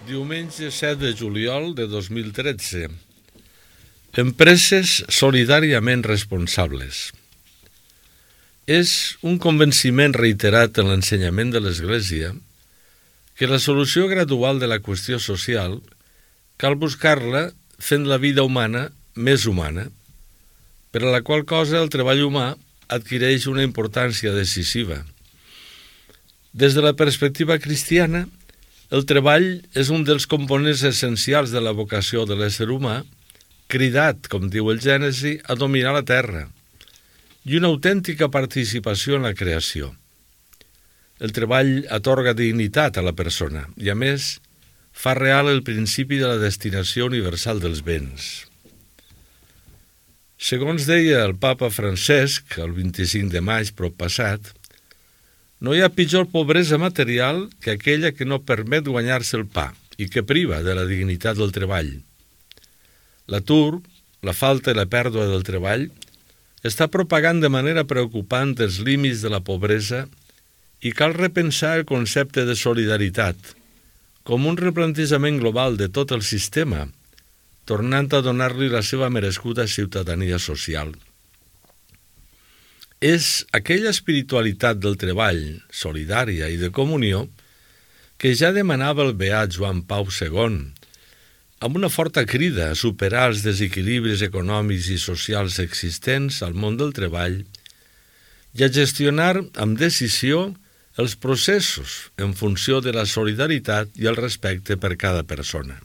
Diumenge 7 de juliol de 2013. Empreses solidàriament responsables. És un convenciment reiterat en l'ensenyament de l'Església que la solució gradual de la qüestió social cal buscar-la fent la vida humana més humana, per a la qual cosa el treball humà adquireix una importància decisiva. Des de la perspectiva cristiana, el treball és un dels components essencials de la vocació de l'ésser humà, cridat, com diu el Gènesi, a dominar la terra, i una autèntica participació en la creació. El treball atorga dignitat a la persona i, a més, fa real el principi de la destinació universal dels béns. Segons deia el papa Francesc, el 25 de maig proppassat, no hi ha pitjor pobresa material que aquella que no permet guanyar-se el pa i que priva de la dignitat del treball. L'atur, la falta i la pèrdua del treball està propagant de manera preocupant els límits de la pobresa i cal repensar el concepte de solidaritat com un replantejament global de tot el sistema, tornant a donar-li la seva merescuda ciutadania social. És aquella espiritualitat del treball, solidària i de comunió, que ja demanava el beat Joan Pau II, amb una forta crida a superar els desequilibris econòmics i socials existents al món del treball i a gestionar amb decisió els processos en funció de la solidaritat i el respecte per cada persona.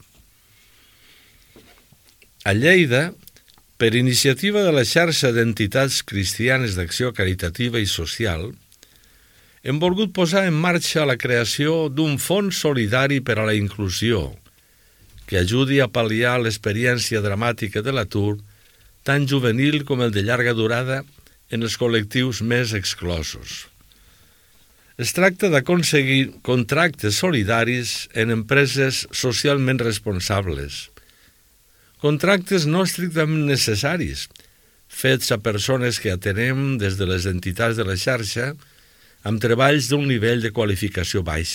A Lleida, per iniciativa de la xarxa d'entitats cristianes d'acció caritativa i social, hem volgut posar en marxa la creació d'un fons solidari per a la inclusió, que ajudi a pal·liar l'experiència dramàtica de l'atur, tant juvenil com el de llarga durada, en els col·lectius més exclosos. Es tracta d'aconseguir contractes solidaris en empreses socialment responsables, contractes no estrictament necessaris, fets a persones que atenem des de les entitats de la xarxa amb treballs d'un nivell de qualificació baix.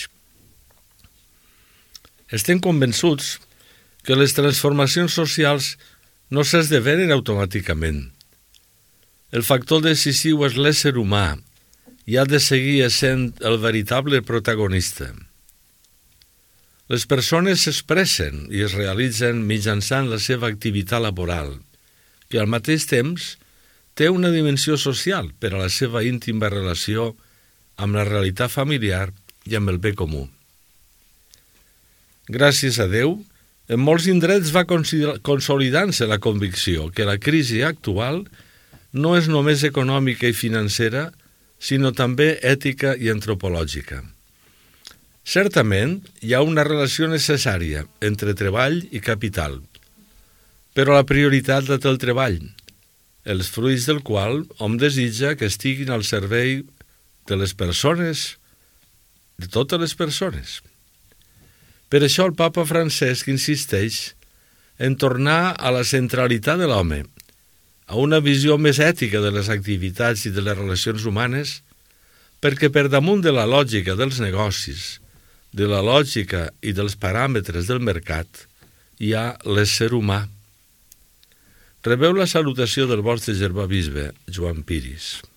Estem convençuts que les transformacions socials no s'esdevenen automàticament. El factor decisiu és l'ésser humà i ha de seguir essent el veritable protagonista. Les persones s'expressen i es realitzen mitjançant la seva activitat laboral, que al mateix temps té una dimensió social per a la seva íntima relació amb la realitat familiar i amb el bé comú. Gràcies a Déu, en molts indrets va consolidant-se la convicció que la crisi actual no és només econòmica i financera, sinó també ètica i antropològica. Certament, hi ha una relació necessària entre treball i capital, però la prioritat la té el treball, els fruits del qual hom desitja que estiguin al servei de les persones, de totes les persones. Per això el papa Francesc insisteix en tornar a la centralitat de l'home, a una visió més ètica de les activitats i de les relacions humanes, perquè per damunt de la lògica dels negocis, de la lògica i dels paràmetres del mercat, hi ha l'ésser humà. Rebeu la salutació del vostre germà bisbe, Joan Piris.